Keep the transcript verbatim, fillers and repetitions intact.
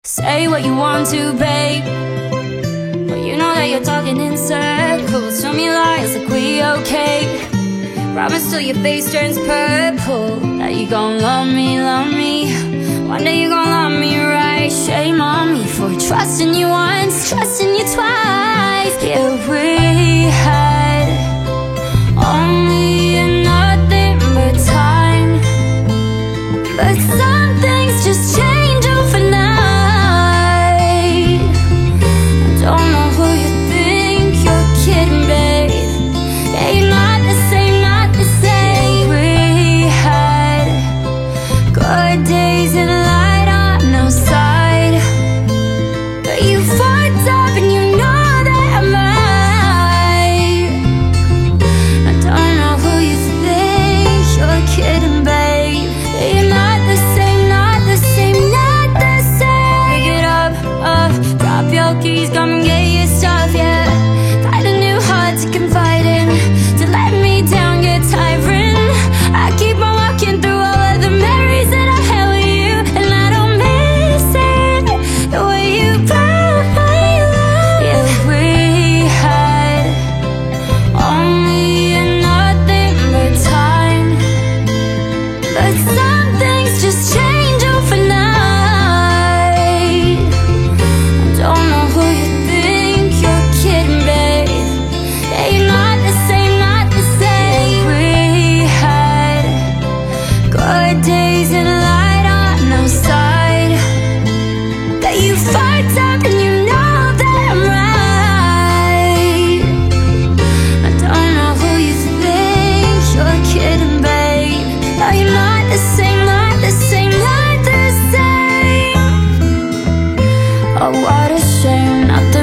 Say what you want to, babe, but you know that you're talking in circles. Show me lies like we okay. Promise till your face turns purple that you gon' love me, love me. One day you gon' love me right. Shame on me for trusting you once, trusting you twice. Yeah, we had only nothing but time, but some things just change overnight. Don't know who you think you're kidding, babe. Yeah, you're not the same, not the same. We had good days and light on no side, but you fucked up and you know that I might. I don't know who you think you're kidding, babe. Yeah, you're not the same, not the same, not the same. Pick it up, up, drop your keys, come and get your stuff, yeah. Find a new heart to confide in. To let me down get tiring. I keep on walking through all of the memories that I had with you, and I don't miss it the way you brought my love. Yeah, we had only nothing but time, but some things just change overnight. I don't know who you think you're kidding, babe. Yeah, you're not the same, not the same. We had good days and light on no side, that you fucked up and you know that I'm right. I don't know who you think you're kidding, babe. No, you're not the same, not the same, not the same. Oh, what a shame, not the